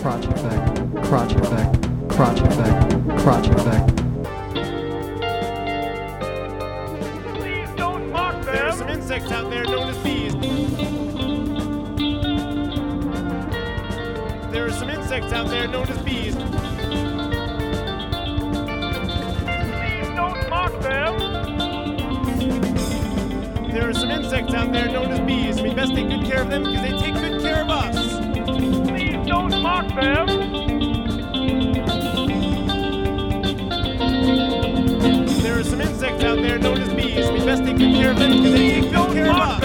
crotch effect, crotch effect, crotch effect, crotch effect. Please don't mock them. There are some insects out there known as bees. There are some insects out there known as bees. Please don't mock them. There are some insects out there known as bees. We best take good care of them because they take good care of us. Please don't mock them. There are some insects out there known as bees. We best take good care of them because they take good care of us.